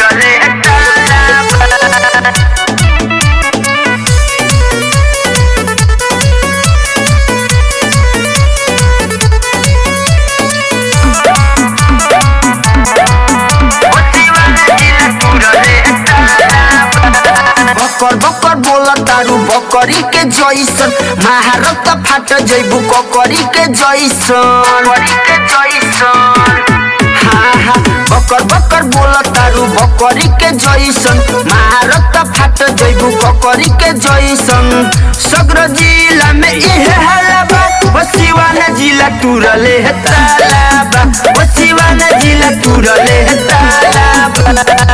तुरले बकर बकर बोला तारू बकरी के जैसन महारत फाट जैबू ककरी के जैसन हाँ हाँ बकर बकर बोला तारू बकरी के जैसन महारत फाट जैबू ककरी के जैसन सग्र जिला में इहे हलाबा वसिवाना जिला तुरले तालाबा वसिवाना जिला तुरले तालाबा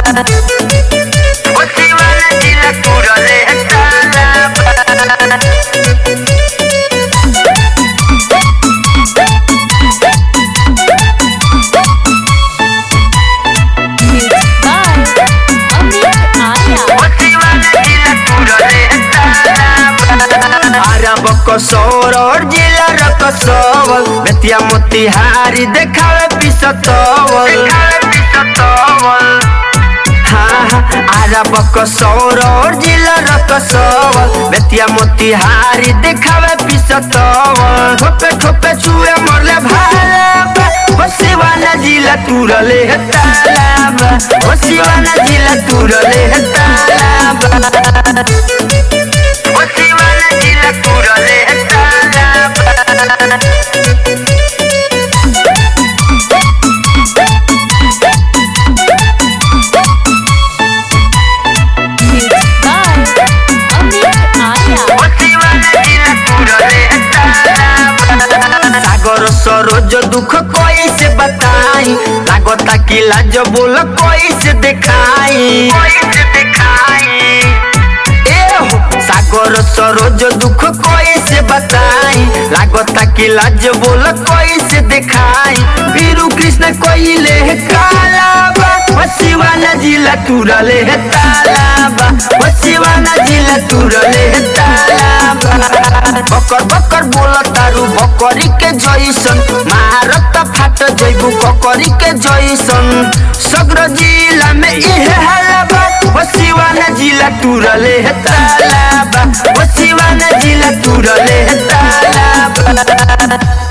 वसिवाना जिला तुरले तालाबा कसौर और जिला रकसवल बेतिया मोतिहारी देखावे पिसतवल हाँ हाँ आरब कसौर और जिला रकसवल बेतिया मोतिहारी देखावे पिसतवल ठोपे ठोपे छुए मरले भालाबा वसिवाना जिला तुरले तालाबा वसिवाना जिला तुरले तालाबा वसिवाना जिला तुरले तालाबा सागर सरोज दुख कोई से बताई लागता कि लाज बोल कोई से दिखाई सागर सरोज दुख कोई से बताई लागता कि लाज बोल कोई से दिखाई वीरू कृष्ण कोई ले कालाबा वसिवाना जिला तुरले तालाबा वसिवाना जिला तुरले तालाबा बकर बकर बोला तारू बकरी के जैसन महारत फाट जैबू ककरी के जैसन सग्र जिला में इहे हलाबा वसिवाना जिला तुरले तालाबा वसिवाना जिला तुरले तालाबा।